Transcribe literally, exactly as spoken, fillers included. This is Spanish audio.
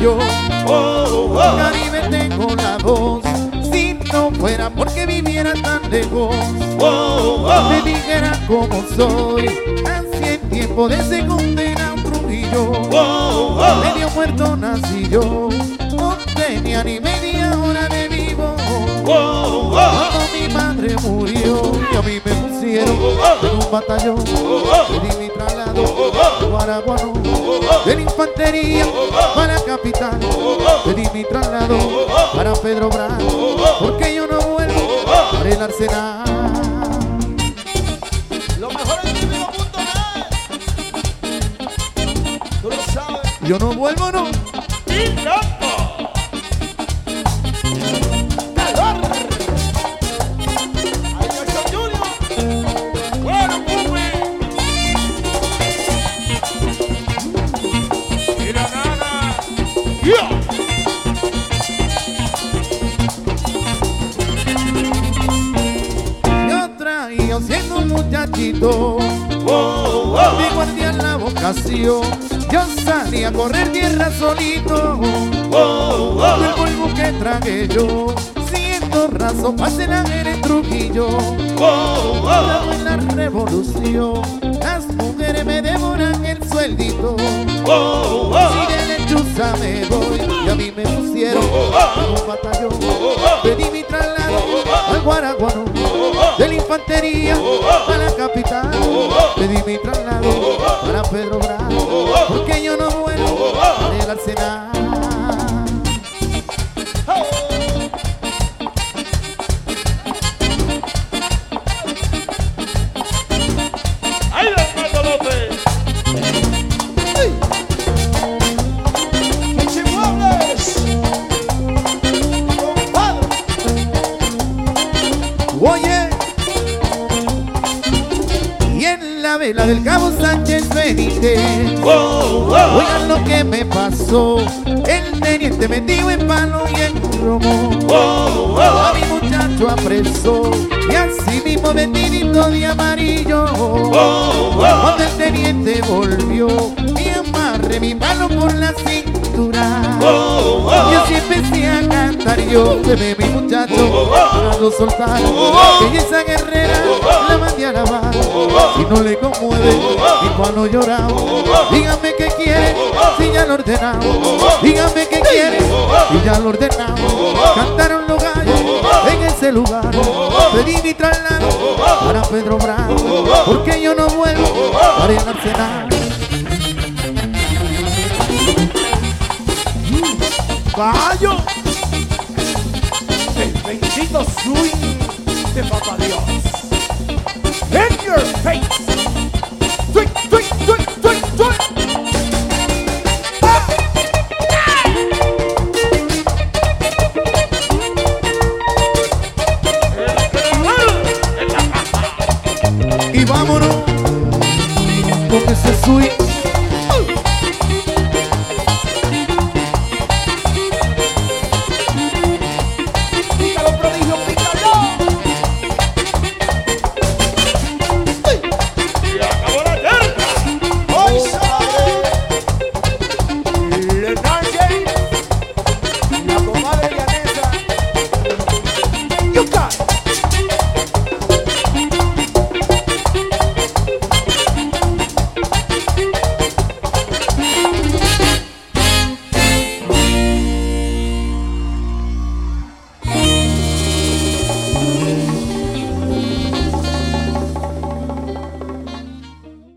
yo. Oh, oh. Caribe tengo la voz, si no fuera porque viviera tan lejos. Oh, oh. Me dijera cómo soy, así en tiempo de ese condena un Trujillo. Oh, oh. Medio muerto nací yo, no tenía ni media hora de vivo. Oh, oh. Cuando mi madre murió y a mí me pusieron en un batallón, pedí mi traslado a Guaraguano, de la infantería para la capital, pedí mi traslado para Pedro Bravo, porque yo no vuelvo para el Arsenal. Lo mejor es vivo punto net. Tú lo sabes. Yo no vuelvo, no. ¡Y loco! ¡Calor! ¡Ay, Jackson Junior! ¡Bueno, Pupi! ¡Y la nana! ¡Yeah! Siendo un muchachito, oh, oh. Mi guardia en la vocación, yo salí a correr tierra solito. Oh, oh. El polvo que tragué yo, siendo raso, pasé la guerra en Trujillo. Oh, oh. En la revolución, las mujeres me devoran el sueldito. Oh, oh. Si de lechuza me voy, y a mí me pusieron en un batallón. Pedí mi traslado al Guaraguano, de la infantería a la capital, pedí mi traslado para Pedro Bravo, porque yo no vuelvo para el Arsenal. ¡Ay, Leonardo López! ¡Qué chimuebles! ¡Compadre! Oye, y en la vela del Cabo Sánchez Benítez, oh, oh. Oigan lo que me pasó, el teniente metido en palo y en romo. Oh, oh. A mi muchacho apresó y así mismo vestidito de amarillo. Oh, oh. Cuando el teniente volvió y amarré mi palo por la cintura. Oh, oh. Y así empecé a cantar yo, que ve mi muchacho para no soltar, que esa guerrera la mandé a lavar. Si no le conmueve mi palo llorado, dígame qué quiere si ya lo ordenamos. Dígame qué quiere si ya lo ordenamos. Cantaron los gallos en ese lugar, pedí mi traslado para Pedro Bravo, porque yo no vuelvo para el Arsenal. ¡Caballo! El bendito swing de Papá Dios. In your face. Swing, swing, swing, swing, swing. ¡Ah! Y vámonos con ese swing.